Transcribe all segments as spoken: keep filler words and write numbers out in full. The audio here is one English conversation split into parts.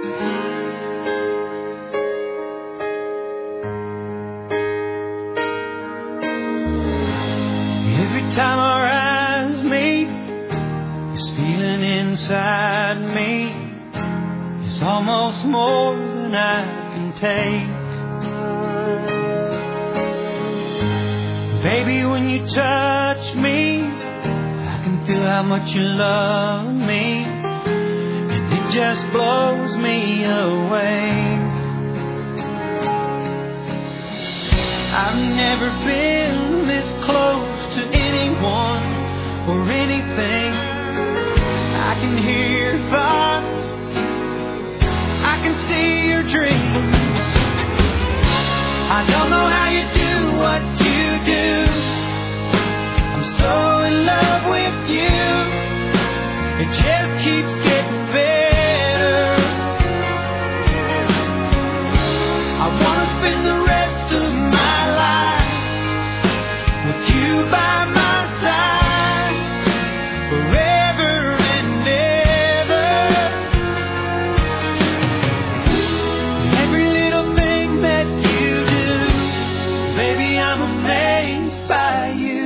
Every time our eyes meet, this feeling inside me is almost more than I can take. Baby, when you touch me, I can feel how much you love me, and it just blows me away. I've never been this close to anyone or anything. I can hear your thoughts, I can see your dreams. I don't know how you do what you do. I'm so in love with you. It just keeps getting better. I wanna spend the rest of my life with you by my side, forever and ever. Every little thing that you do, baby, I'm amazed by you.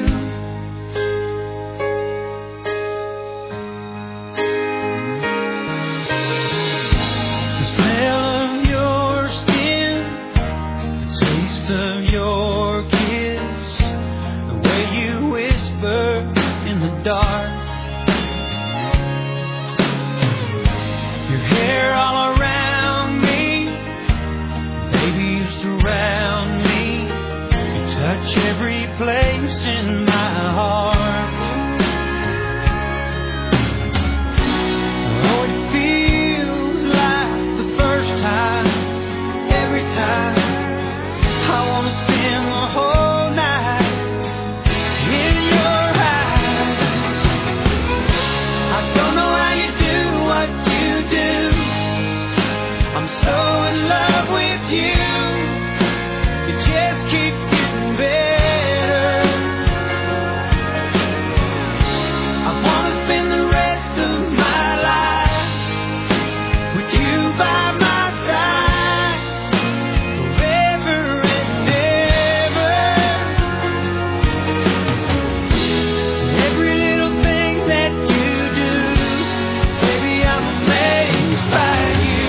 The smell of your skin, the taste of your kiss, the way you whisper in the dark, your hair all around me, baby, you surround me, you touch every place in my heart. Oh, it feels like the first time, every time. I wanna spend the whole night in your eyes. I don't know how you do what you do. I'm so in love with you. It just keeps getting better. I wanna spend the rest of my life with you by my side, forever and ever. Every little thing that you do, baby, I'm amazed by you.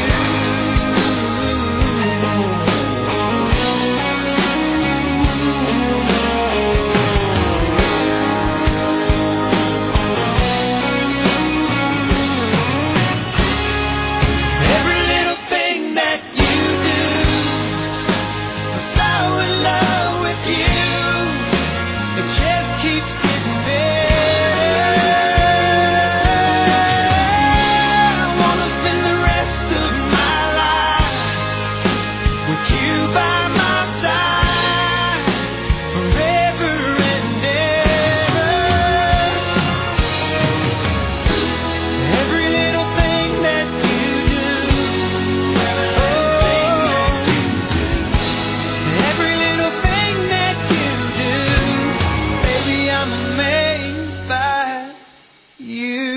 Every little thing that you do, I'm so in love with you. It just keeps getting better. I wanna spend the rest of my life with you by my side, forever and ever. Every little thing that you do, every little thing that you do, baby, I'm amazed by you.